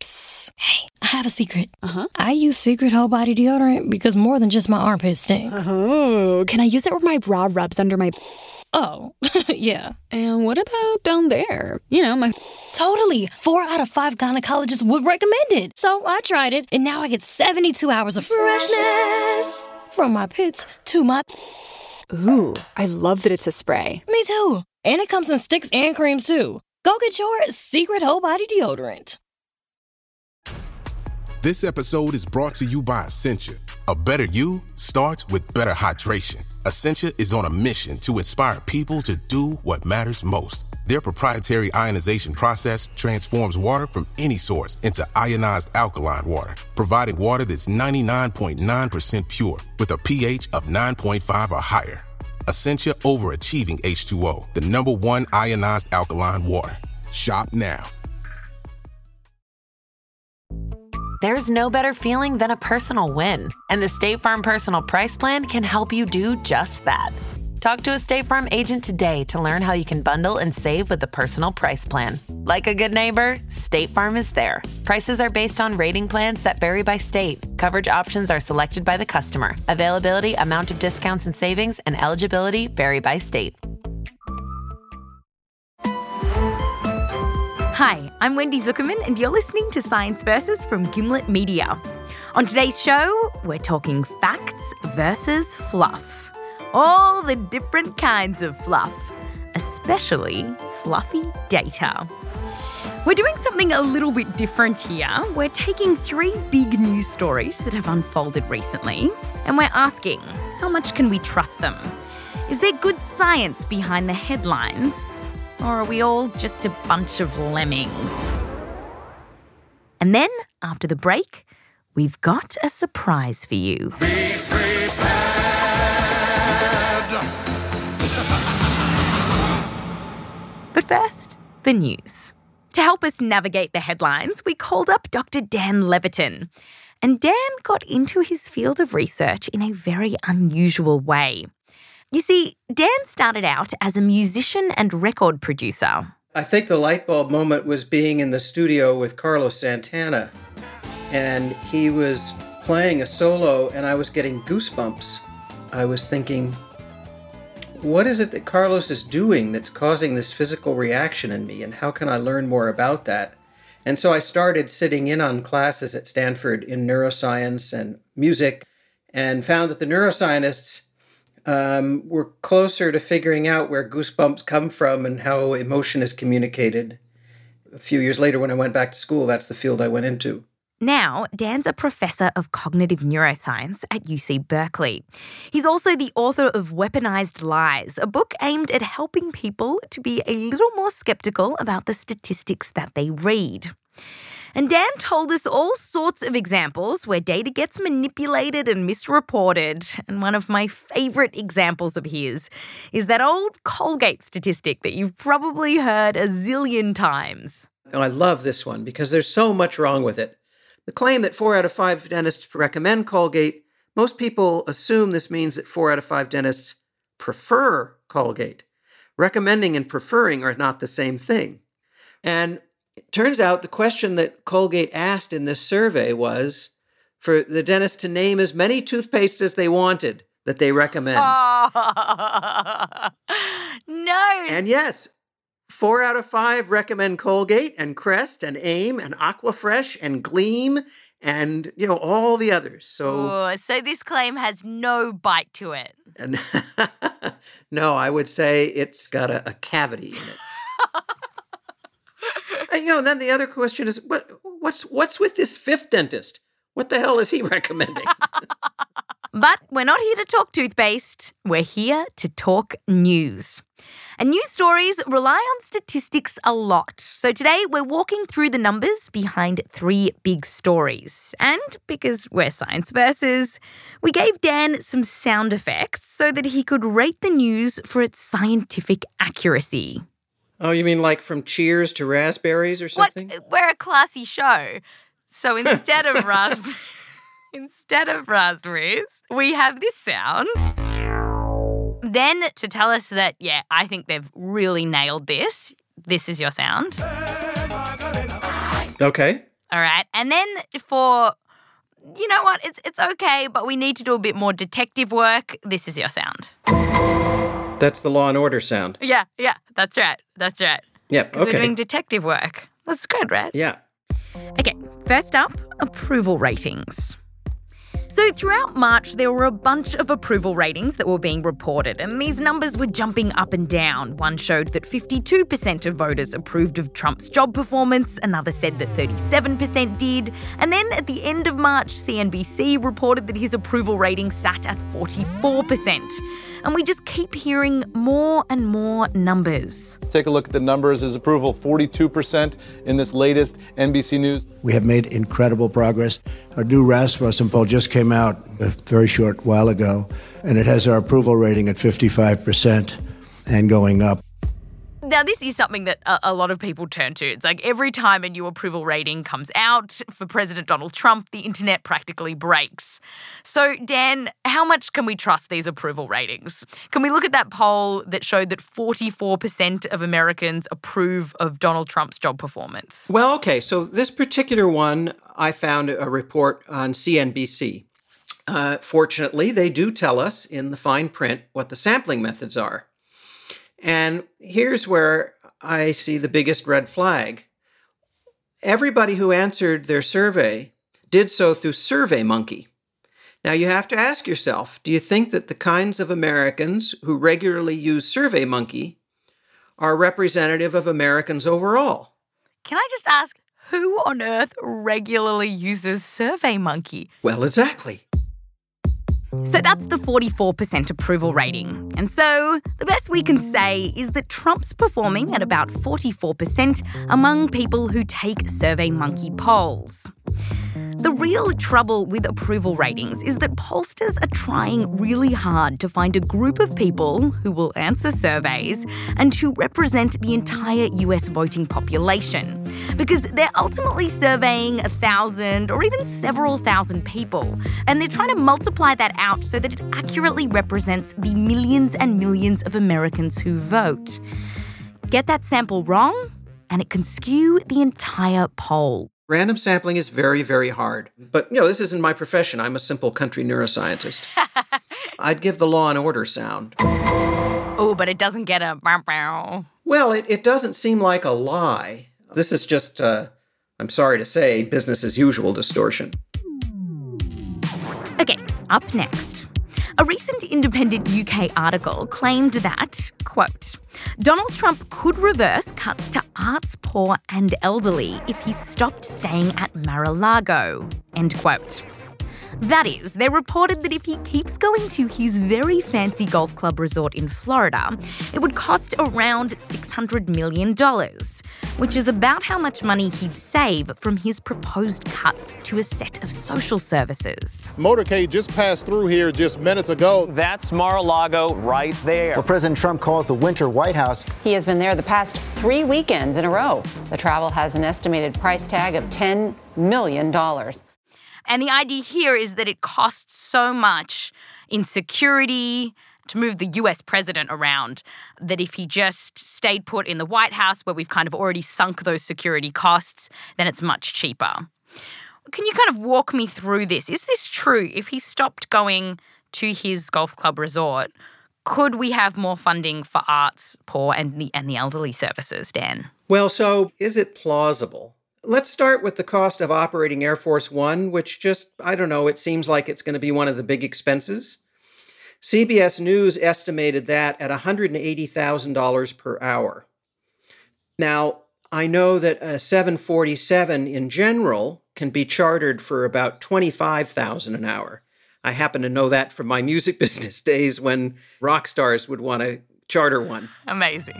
Psst. Hey, I have a secret. Uh-huh. I use Secret Whole Body Deodorant because more than just my armpits stink. Oh, can I use it where my bra rubs under my... Oh, yeah. And what about down there? You know, my... Totally. 4 out of 5 gynecologists would recommend it. So I tried it, and now I get 72 hours of freshness from my pits to my... Ooh, I love that it's a spray. Me too. And it comes in sticks and creams too. Go get your Secret Whole Body Deodorant. This episode is brought to you by Essentia. A better you starts with better hydration. Essentia is on a mission to inspire people to do what matters most. Their proprietary ionization process transforms water from any source into ionized alkaline water, providing water that's 99.9% pure with a pH of 9.5 or higher. Essentia overachieving H2O, the #1 ionized alkaline water. Shop now. There's no better feeling than a personal win, and the State Farm Personal Price Plan can help you do just that. Talk to a State Farm agent today to learn how you can bundle and save with the Personal Price Plan. Like a good neighbor, State Farm is there. Prices are based on rating plans that vary by state. Coverage options are selected by the customer. Availability, amount of discounts and savings, and eligibility vary by state. Hi, I'm Wendy Zuckerman, and you're listening to Science Versus from Gimlet Media. On today's show, we're talking facts versus fluff. All the different kinds of fluff, especially fluffy data. We're doing something a little bit different here. We're taking 3 big news stories that have unfolded recently, and we're asking, how much can we trust them? Is there good science behind the headlines? Or are we all just a bunch of lemmings? And then, after the break, we've got a surprise for you. Be prepared. But first, the news. To help us navigate the headlines, we called up Dr. Dan Levitin. And Dan got into his field of research in a very unusual way. You see, Dan started out as a musician and record producer. I think the light bulb moment was being in the studio with Carlos Santana. And he was playing a solo, and I was getting goosebumps. I was thinking, what is it that Carlos is doing that's causing this physical reaction in me, and how can I learn more about that? And so I started sitting in on classes at Stanford in neuroscience and music, and found that the neuroscientists were closer to figuring out where goosebumps come from and how emotion is communicated. A few years later, when I went back to school, that's the field I went into. Now, Dan's a professor of cognitive neuroscience at UC Berkeley. He's also the author of Weaponized Lies, a book aimed at helping people to be a little more skeptical about the statistics that they read. And Dan told us all sorts of examples where data gets manipulated and misreported. And one of my favourite examples of his is that old Colgate statistic that you've probably heard a zillion times. Oh, I love this one because there's so much wrong with it. The claim that 4 out of 5 dentists recommend Colgate, most people assume this means that 4 out of 5 dentists prefer Colgate. Recommending and preferring are not the same thing. And it turns out the question that Colgate asked in this survey was for the dentist to name as many toothpastes as they wanted that they recommend. Oh, no. And yes, 4 out of 5 recommend Colgate and Crest and Aim and Aquafresh and Gleam and, all the others. So this claim has no bite to it. And no, I would say it's got a cavity in it. And then the other question is, what's with this 5th dentist? What the hell is he recommending? But we're not here to talk toothpaste. We're here to talk news. And news stories rely on statistics a lot. So today we're walking through the numbers behind 3 big stories. And because we're Science Versus, we gave Dan some sound effects so that he could rate the news for its scientific accuracy. Oh, you mean like from Cheers to raspberries or something? We're a classy show. So instead of raspberries, we have this sound. Then to tell us that, I think they've really nailed this, this is your sound. Okay. All right. And then for, you know what, it's okay, but we need to do a bit more detective work. This is your sound. That's the Law and Order sound. Yeah, that's right. Yep, We're okay. doing detective work. That's good, right? Yeah. Okay, first up, approval ratings. So throughout March, there were a bunch of approval ratings that were being reported, and these numbers were jumping up and down. One showed that 52% of voters approved of Trump's job performance, another said that 37% did, and then at the end of March, CNBC reported that his approval rating sat at 44%. And we just keep hearing more and more numbers. Take a look at the numbers. His approval, 42% in this latest NBC News. We have made incredible progress. Our new Rasmussen poll just came out a very short while ago, and it has our approval rating at 55% and going up. Now, this is something that a lot of people turn to. It's like every time a new approval rating comes out for President Donald Trump, the internet practically breaks. So, Dan, how much can we trust these approval ratings? Can we look at that poll that showed that 44% of Americans approve of Donald Trump's job performance? Well, okay, so this particular one, I found a report on CNBC. Fortunately, they do tell us in the fine print what the sampling methods are. And here's where I see the biggest red flag. Everybody who answered their survey did so through SurveyMonkey. Now, you have to ask yourself, do you think that the kinds of Americans who regularly use SurveyMonkey are representative of Americans overall? Can I just ask, who on earth regularly uses SurveyMonkey? Well, exactly. So that's the 44% approval rating. And so the best we can say is that Trump's performing at about 44% among people who take SurveyMonkey polls. The real trouble with approval ratings is that pollsters are trying really hard to find a group of people who will answer surveys and who represent the entire US voting population. Because they're ultimately surveying 1,000 or even several thousand people, and they're trying to multiply that out so that it accurately represents the millions and millions of Americans who vote. Get that sample wrong, and it can skew the entire poll. Random sampling is very, very hard. But, this isn't my profession. I'm a simple country neuroscientist. I'd give the Law and Order sound. Oh, but it doesn't get a bow. Well, it doesn't seem like a lie. This is just, I'm sorry to say, business as usual distortion. Okay, up next. A recent independent UK article claimed that, quote, Donald Trump could reverse cuts to arts poor and elderly if he stopped staying at Mar-a-Lago, end quote. That is, they reported that if he keeps going to his very fancy golf club resort in Florida, it would cost around $600 million, which is about how much money he'd save from his proposed cuts to a set of social services. Motorcade just passed through here just minutes ago. That's Mar-a-Lago right there. What President Trump calls the Winter White House. He has been there the past 3 weekends in a row. The travel has an estimated price tag of $10 million. And the idea here is that it costs so much in security to move the US president around that if he just stayed put in the White House where we've kind of already sunk those security costs, then it's much cheaper. Can you kind of walk me through this? Is this true? If he stopped going to his golf club resort, could we have more funding for arts, poor and the elderly services, Dan? Well, so is it plausible? Let's start with the cost of operating Air Force One, which it seems like it's going to be one of the big expenses. CBS News estimated that at $180,000 per hour. Now, I know that a 747 in general can be chartered for about $25,000 an hour. I happen to know that from my music business days when rock stars would want to charter one. Amazing.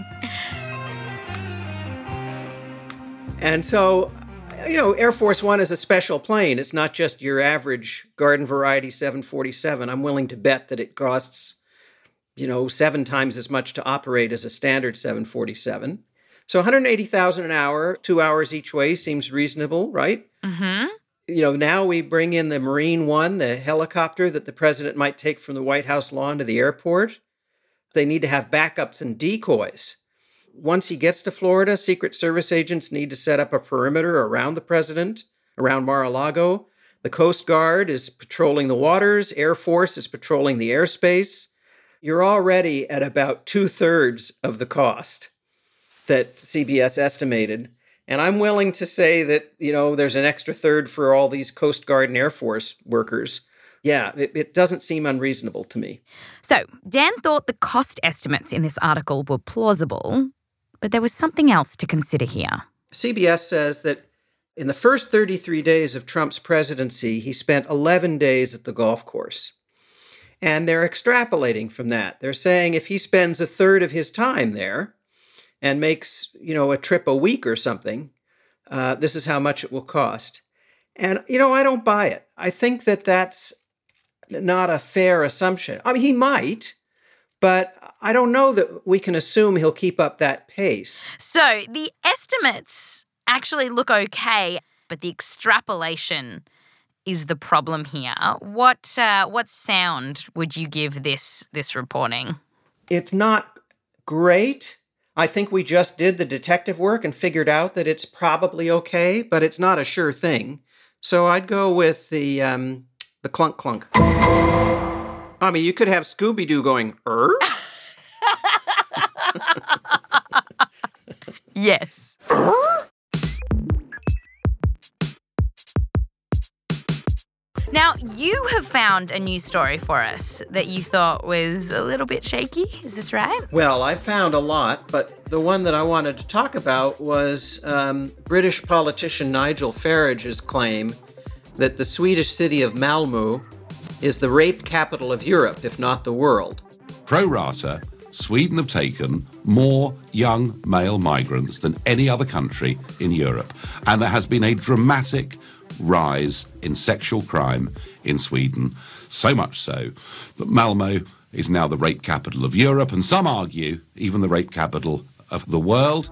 And so, Air Force One is a special plane. It's not just your average garden variety 747. I'm willing to bet that it costs, 7 times as much to operate as a standard 747. So $180,000 an hour, 2 hours each way seems reasonable, right? Mm-hmm. Now we bring in the Marine One, the helicopter that the president might take from the White House lawn to the airport. They need to have backups and decoys. Once he gets to Florida, Secret Service agents need to set up a perimeter around the president around Mar-a-Lago. The Coast Guard is patrolling the waters. Air Force is patrolling the airspace. You're already at about 2/3 of the cost that CBS estimated. And I'm willing to say that, there's an extra third for all these Coast Guard and Air Force workers. Yeah, it doesn't seem unreasonable to me. So Dan thought the cost estimates in this article were plausible, but there was something else to consider here. CBS says that in the first 33 days of Trump's presidency, he spent 11 days at the golf course. And they're extrapolating from that. They're saying if he spends a third of his time there and makes, a trip a week or something, this is how much it will cost. And, I don't buy it. I think that that's not a fair assumption. I mean, he might, but I don't know that we can assume he'll keep up that pace. So the estimates actually look okay, but the extrapolation is the problem here. What sound would you give this reporting? It's not great. I think we just did the detective work and figured out that it's probably okay, but it's not a sure thing. So I'd go with the clunk clunk. I mean, you could have Scooby-Doo going, Yes. Now, you have found a news story for us that you thought was a little bit shaky. Is this right? Well, I found a lot, but the one that I wanted to talk about was British politician Nigel Farage's claim that the Swedish city of Malmö is the rape capital of Europe, if not the world. Pro rata, Sweden have taken more young male migrants than any other country in Europe, and there has been a dramatic rise in sexual crime in Sweden, so much so that Malmö is now the rape capital of Europe, and some argue even the rape capital of the world.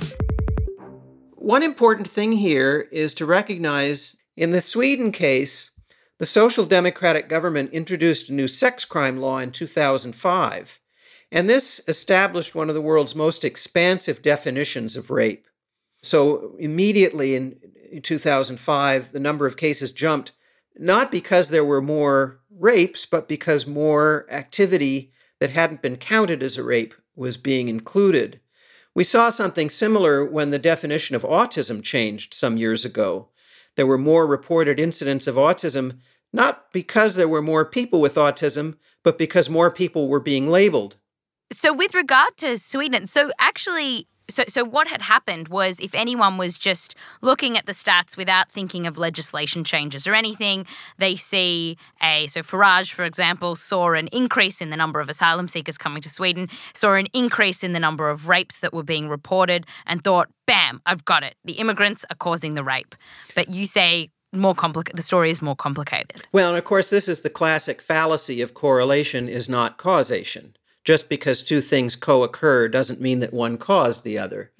One important thing here is to recognize in the Sweden case, the Social Democratic government introduced a new sex crime law in 2005, and this established one of the world's most expansive definitions of rape. So immediately in 2005, the number of cases jumped, not because there were more rapes, but because more activity that hadn't been counted as a rape was being included. We saw something similar when the definition of autism changed some years ago. There were more reported incidents of autism, not because there were more people with autism, but because more people were being labeled. So with regard to Sweden, So what had happened was if anyone was just looking at the stats without thinking of legislation changes or anything, they see so Farage, for example, saw an increase in the number of asylum seekers coming to Sweden, saw an increase in the number of rapes that were being reported and thought, bam, I've got it. The immigrants are causing the rape. But you say the story is more complicated. Well, and of course, this is the classic fallacy of correlation is not causation. Just because two things co-occur doesn't mean that one caused the other.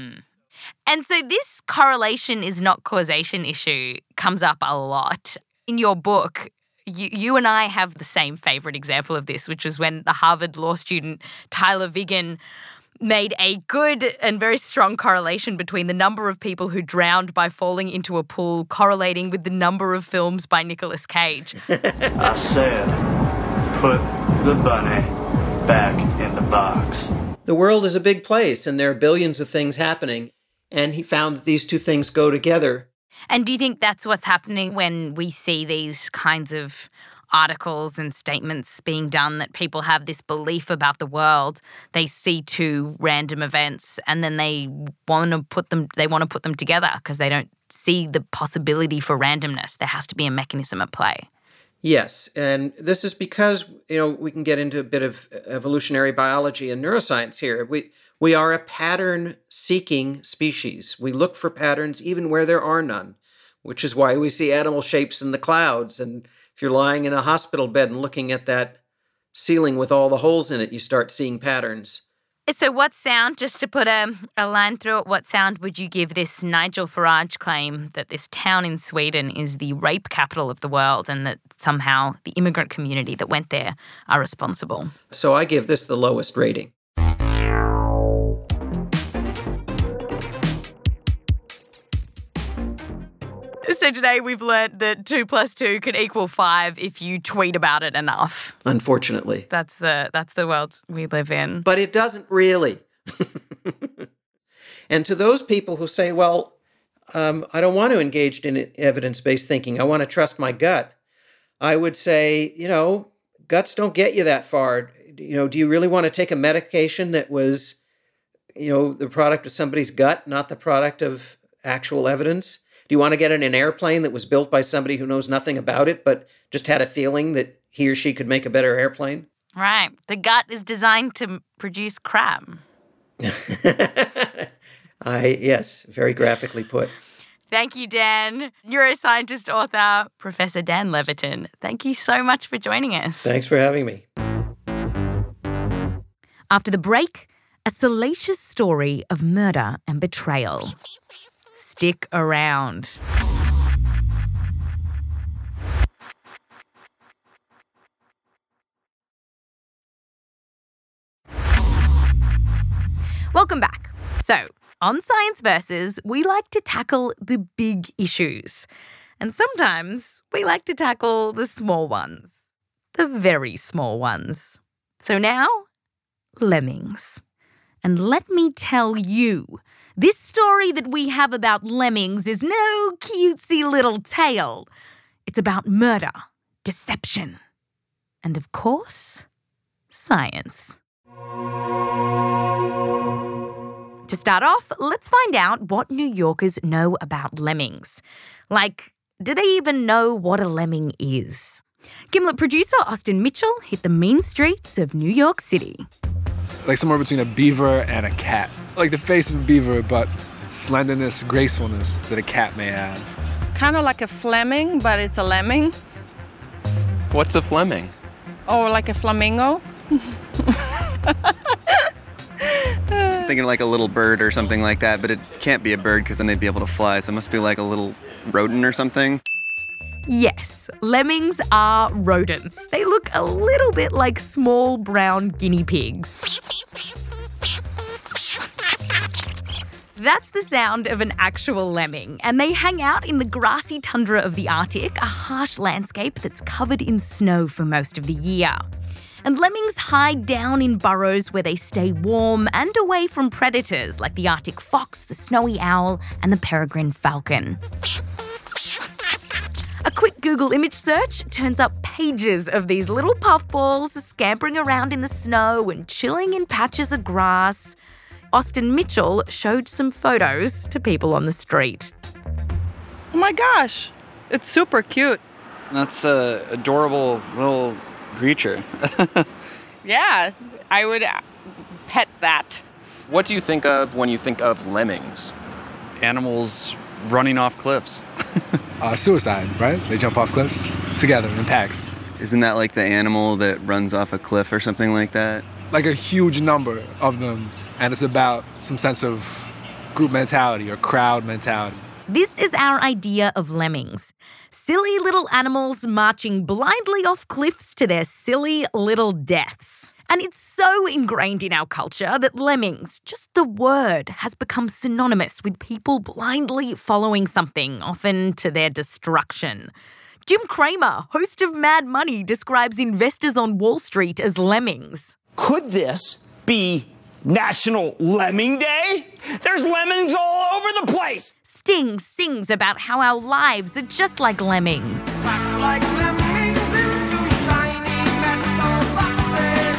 And so this correlation is not causation issue comes up a lot. In your book, you and I have the same favorite example of this, which was when the Harvard law student Tyler Vigen made a good and very strong correlation between the number of people who drowned by falling into a pool correlating with the number of films by Nicolas Cage. I said, put the bunny back in the box. The world is a big place, and there are billions of things happening, and he found that these two things go together. And do you think that's what's happening when we see these kinds of articles and statements being done, that people have this belief about the world? They see two random events, and then they want to put them together because they don't see the possibility for randomness. There has to be a mechanism at play. Yes, and this is because, we can get into a bit of evolutionary biology and neuroscience here. We are a pattern-seeking species. We look for patterns even where there are none, which is why we see animal shapes in the clouds. And if you're lying in a hospital bed and looking at that ceiling with all the holes in it, you start seeing patterns. So what sound, just to put a line through it, what sound would you give this Nigel Farage claim that this town in Sweden is the rape capital of the world and that somehow the immigrant community that went there are responsible? So I give this the lowest rating. So today we've learnt that 2 + 2 can equal 5 if you tweet about it enough. Unfortunately. That's the world we live in. But it doesn't really. And to those people who say, well, I don't want to engage in evidence-based thinking, I want to trust my gut, I would say, guts don't get you that far. Do you really want to take a medication that was, the product of somebody's gut, not the product of actual evidence? Do you want to get in an airplane that was built by somebody who knows nothing about it, but just had a feeling that he or she could make a better airplane? Right. The gut is designed to produce crap. Yes, very graphically put. Thank you, Dan. Neuroscientist, author, Professor Dan Levitin. Thank you so much for joining us. Thanks for having me. After the break, a salacious story of murder and betrayal. Stick around. Welcome back. So, on Science Versus, we like to tackle the big issues. And sometimes we like to tackle the small ones. The very small ones. So now, lemmings. And let me tell you, this story that we have about lemmings is no cutesy little tale. It's about murder, deception, and of course, science. To start off, let's find out what New Yorkers know about lemmings. Like, do they even know what a lemming is? Gimlet producer Austin Mitchell hit the mean streets of New York City. Like somewhere between a beaver and a cat. Like the face of a beaver, but slenderness, gracefulness that a cat may have. Kind of like a Fleming, but it's a lemming. What's a Fleming? Or like a flamingo. I'm thinking like a little bird or something like that, but it can't be a bird because then they'd be able to fly, so it must be like a little rodent or something. Yes, lemmings are rodents. They look a little bit like small brown guinea pigs. That's the sound of an actual lemming, and they hang out in the grassy tundra of the Arctic, a harsh landscape that's covered in snow for most of the year. And lemmings hide down in burrows where they stay warm and away from predators like the Arctic fox, the snowy owl, and the peregrine falcon. A quick Google image search turns up pages of these little puffballs scampering around in the snow and chilling in patches of grass. Austin Mitchell showed some photos to people on the street. Oh my gosh, it's super cute. That's an adorable little creature. Yeah, I would pet that. What do you think of when you think of lemmings? Animals running off cliffs. Suicide, right? They jump off cliffs together in packs. Isn't that like the animal that runs off a cliff or something like that? Like a huge number of them, and it's about some sense of group mentality or crowd mentality. This is our idea of lemmings. Silly little animals marching blindly off cliffs to their silly little deaths. And it's so ingrained in our culture that lemmings, just the word, has become synonymous with people blindly following something, often to their destruction. Jim Cramer, host of Mad Money, describes investors on Wall Street as lemmings. Could this be National Lemming Day? There's lemmings all over the place! Sting sings about how our lives are just like lemmings. Like lemmings into shiny metal boxes.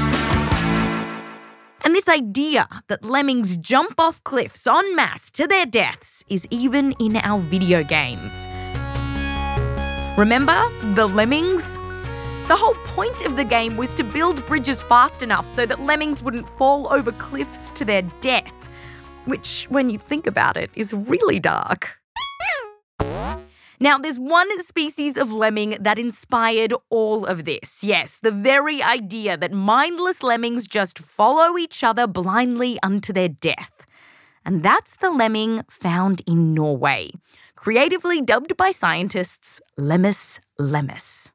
And this idea that lemmings jump off cliffs en masse to their deaths is even in our video games. Remember the Lemmings? The whole point of the game was to build bridges fast enough so that lemmings wouldn't fall over cliffs to their death, which, when you think about it, is really dark. Now, there's one species of lemming that inspired all of this. Yes, the very idea that mindless lemmings just follow each other blindly unto their death. And that's the lemming found in Norway, creatively dubbed by scientists Lemmus lemmus.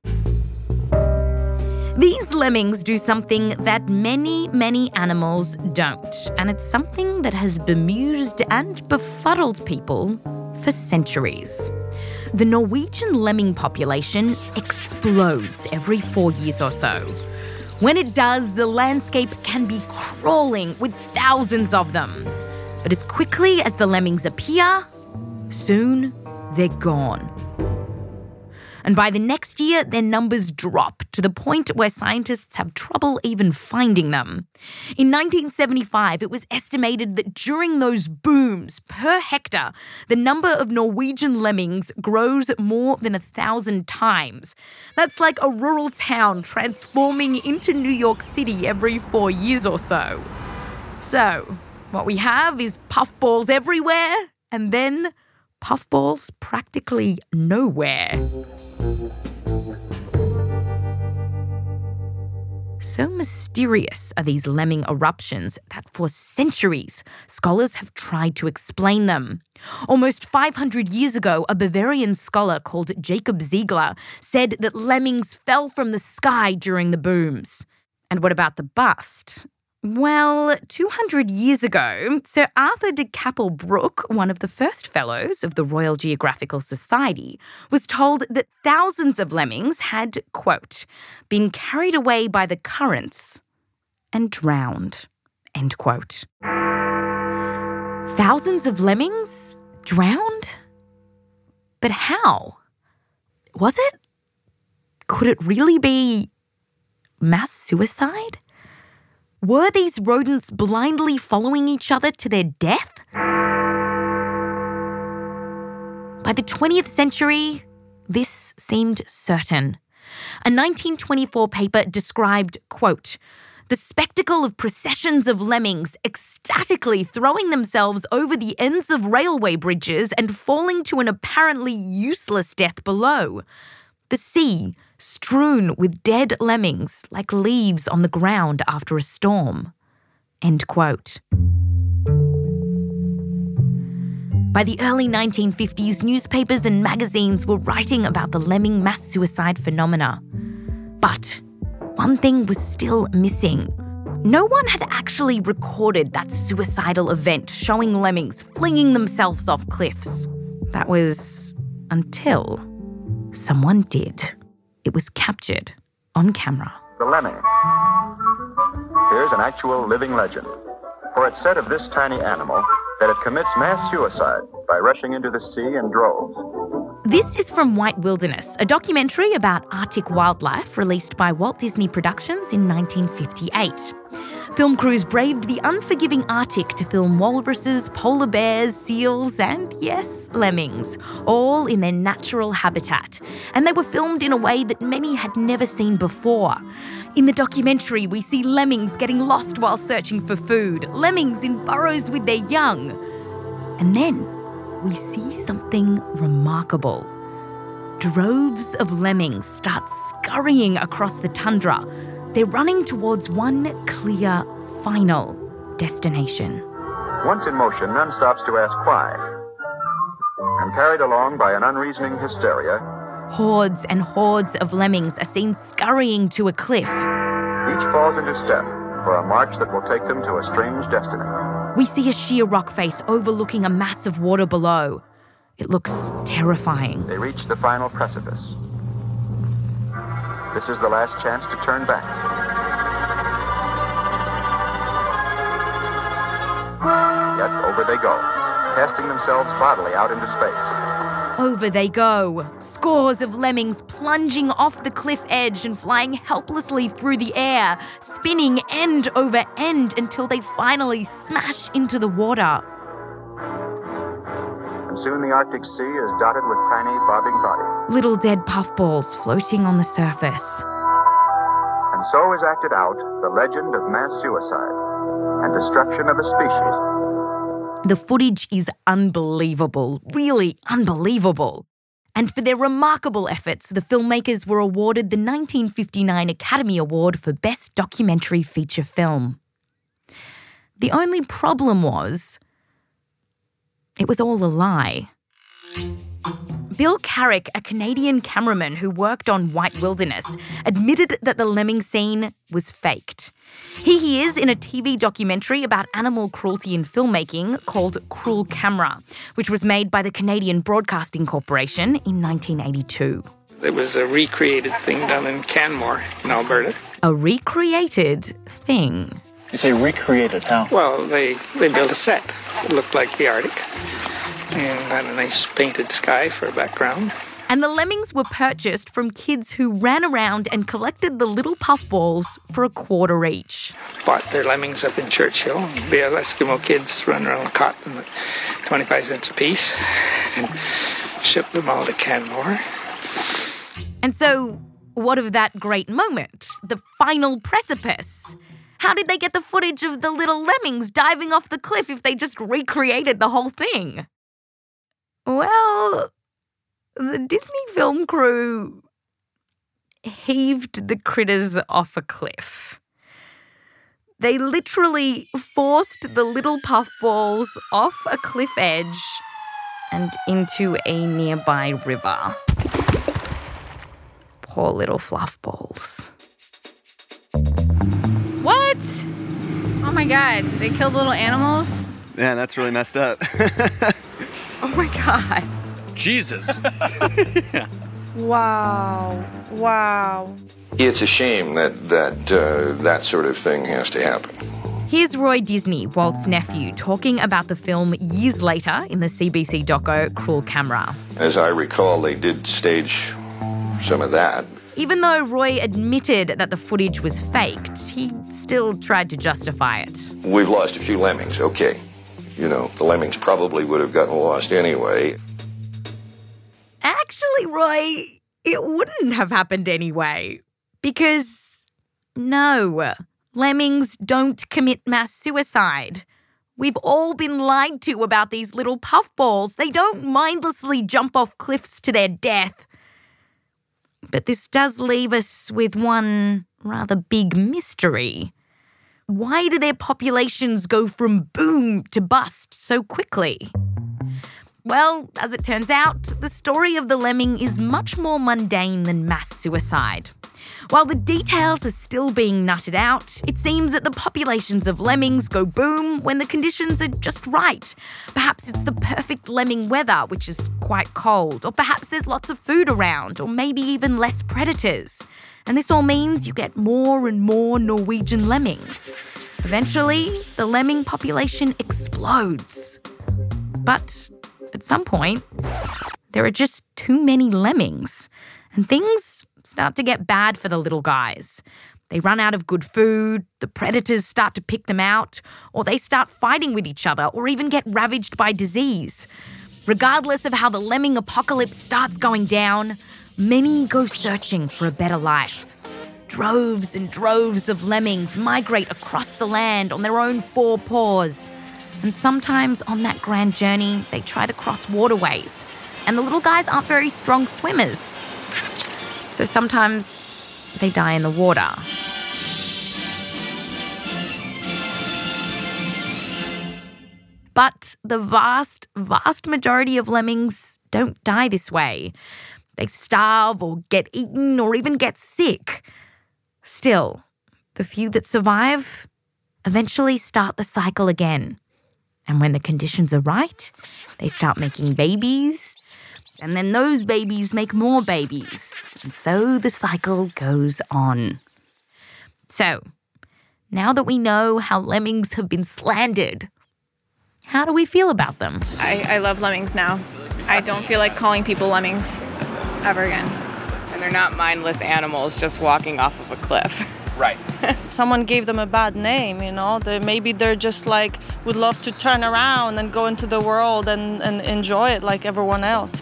These lemmings do something that many, many animals don't, and it's something that has bemused and befuddled people for centuries. the Norwegian lemming population explodes every 4 years or so. When it does, the landscape can be crawling with thousands of them. But as quickly as the lemmings appear, soon they're gone. And by the next year, their numbers drop to the point where scientists have trouble even finding them. In 1975, it was estimated that during those booms per hectare, the number of Norwegian lemmings grows more than 1,000 times. That's like a rural town transforming into New York City every 4 years or so. So, what we have is puffballs everywhere, and then puffballs practically nowhere. So mysterious are these lemming eruptions that for centuries, scholars have tried to explain them. Almost 500 years ago, a Bavarian scholar called Jacob Ziegler said that lemmings fell from the sky during the booms. And what about the bust? Well, 200 years ago, Sir Arthur de Capel-Brooke, one of the first fellows of the Royal Geographical Society, was told that thousands of lemmings had, quote, been carried away by the currents and drowned, end quote. Thousands of lemmings drowned? But how? Was it? Could it really be mass suicide? Were these rodents blindly following each other to their death? By the 20th century, this seemed certain. A 1924 paper described, quote, the spectacle of processions of lemmings ecstatically throwing themselves over the ends of railway bridges and falling to an apparently useless death below. The sea strewn with dead lemmings like leaves on the ground after a storm. End quote. By the early 1950s, newspapers and magazines were writing about the lemming mass suicide phenomena. But one thing was still missing. No one had actually recorded that suicidal event showing lemmings flinging themselves off cliffs. That was until someone did. It was captured on camera. The lemming. Here's an actual living legend. For it's said of this tiny animal that it commits mass suicide by rushing into the sea in droves. This is from White Wilderness, a documentary about Arctic wildlife released by Walt Disney Productions in 1958. Film crews braved the unforgiving Arctic to film walruses, polar bears, seals, and, yes, lemmings, all in their natural habitat. And they were filmed in a way that many had never seen before. In the documentary, we see lemmings getting lost while searching for food, lemmings in burrows with their young. And then we see something remarkable. Droves of lemmings start scurrying across the tundra. They're running towards one clear, final destination. Once in motion, none stops to ask why. And carried along by an unreasoning hysteria, hordes and hordes of lemmings are seen scurrying to a cliff. Each falls into step for a march that will take them to a strange destiny. We see a sheer rock face overlooking a mass of water below. It looks terrifying. They reach the final precipice. This is the last chance to turn back. Yet over they go, casting themselves bodily out into space. Over they go. Scores of lemmings plunging off the cliff edge and flying helplessly through the air, spinning end over end until they finally smash into the water. And soon the Arctic Sea is dotted with tiny bobbing bodies. Little dead puffballs floating on the surface. And so is acted out the legend of mass suicide and destruction of a species. The footage is unbelievable, really unbelievable. And for their remarkable efforts, the filmmakers were awarded the 1959 Academy Award for Best Documentary Feature Film. The only problem was, it was all a lie. Bill Carrick, a Canadian cameraman who worked on White Wilderness, admitted that the lemming scene was faked. Here he is in a TV documentary about animal cruelty in filmmaking called Cruel Camera, which was made by the Canadian Broadcasting Corporation in 1982. It was a recreated thing done in Canmore in Alberta. A recreated thing? You say recreated, how? Well, they built a set. It looked like the Arctic and had a nice painted sky for a background. And the lemmings were purchased from kids who ran around and collected the little puffballs for $0.25 each. Bought their lemmings up in Churchill. The Eskimo kids run around and caught them at 25 cents a piece and shipped them all to Canmore. And so, what of that great moment? The final precipice? How did they get the footage of the little lemmings diving off the cliff if they just recreated the whole thing? Well, the Disney film crew heaved the critters off a cliff. They literally forced the little puffballs off a cliff edge and into a nearby river. Poor little fluff balls. What? Oh my God, they killed little animals? Yeah, that's really messed up. Oh my God. Jesus. Wow. It's a shame that sort of thing has to happen. Here's Roy Disney, Walt's nephew, talking about the film years later in the CBC doco Cruel Camera. As I recall, they did stage some of that. Even though Roy admitted that the footage was faked, he still tried to justify it. We've lost a few lemmings, okay. The lemmings probably would have gotten lost anyway. Actually, Roy, it wouldn't have happened anyway. Because, no, lemmings don't commit mass suicide. We've all been lied to about these little puffballs. They don't mindlessly jump off cliffs to their death. But this does leave us with one rather big mystery. Why do their populations go from boom to bust so quickly? Well, as it turns out, the story of the lemming is much more mundane than mass suicide. While the details are still being nutted out, it seems that the populations of lemmings go boom when the conditions are just right. Perhaps it's the perfect lemming weather, which is quite cold, or perhaps there's lots of food around, or maybe even less predators. And this all means you get more and more Norwegian lemmings. Eventually, the lemming population explodes. But at some point, there are just too many lemmings, and things start to get bad for the little guys. They run out of good food, the predators start to pick them out, or they start fighting with each other, or even get ravaged by disease. Regardless of how the lemming apocalypse starts going down, many go searching for a better life. Droves and droves of lemmings migrate across the land on their own four paws. And sometimes on that grand journey, they try to cross waterways. And the little guys aren't very strong swimmers. So sometimes they die in the water. But the vast, vast majority of lemmings don't die this way. They starve or get eaten or even get sick. Still, the few that survive eventually start the cycle again. And when the conditions are right, they start making babies, and then those babies make more babies. And so the cycle goes on. So, now that we know how lemmings have been slandered, how do we feel about them? I love lemmings now. I don't feel like calling people lemmings ever again. And they're not mindless animals just walking off of a cliff. Right. Someone gave them a bad name, maybe they're just would love to turn around and go into the world and enjoy it like everyone else,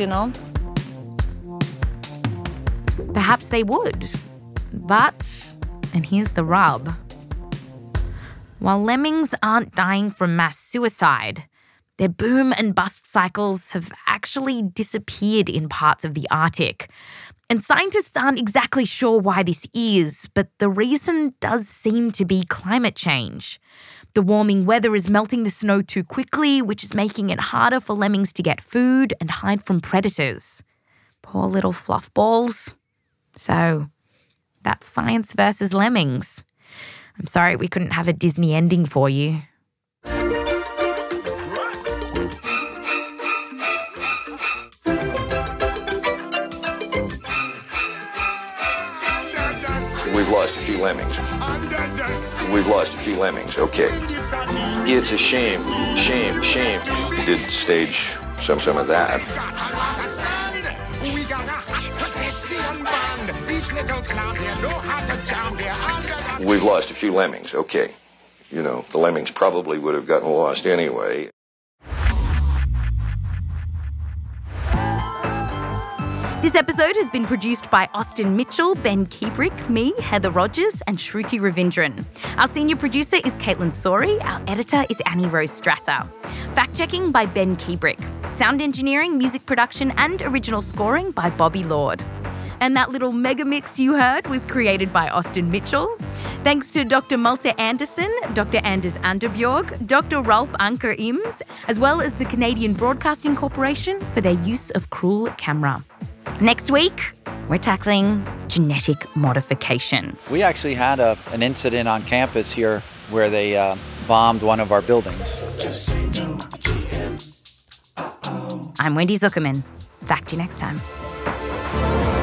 Perhaps they would. But, and here's the rub, while lemmings aren't dying from mass suicide, their boom and bust cycles have actually disappeared in parts of the Arctic. And scientists aren't exactly sure why this is, but the reason does seem to be climate change. The warming weather is melting the snow too quickly, which is making it harder for lemmings to get food and hide from predators. Poor little fluff balls. So, that's Science versus Lemmings. I'm sorry we couldn't have a Disney ending for you. We've lost a few lemmings. We've lost a few lemmings, okay. It's a shame. We did stage some of that. We've lost a few lemmings, okay. You know, the lemmings probably would have gotten lost anyway. This episode has been produced by Austin Mitchell, Ben Kiebrick, me, Heather Rogers, and Shruti Ravindran. Our senior producer is Caitlin Sori. Our editor is Annie Rose Strasser. Fact-checking by Ben Kiebrick. Sound engineering, music production, and original scoring by Bobby Lord. And that little mega mix you heard was created by Austin Mitchell. Thanks to Dr. Malte Anderson, Dr. Anders Anderbjorg, Dr. Ralph Anker Ims, as well as the Canadian Broadcasting Corporation for their use of Cruel Camera. Next week, we're tackling genetic modification. We actually had an incident on campus here where they bombed one of our buildings. I'm Wendy Zuckerman. Back to you next time.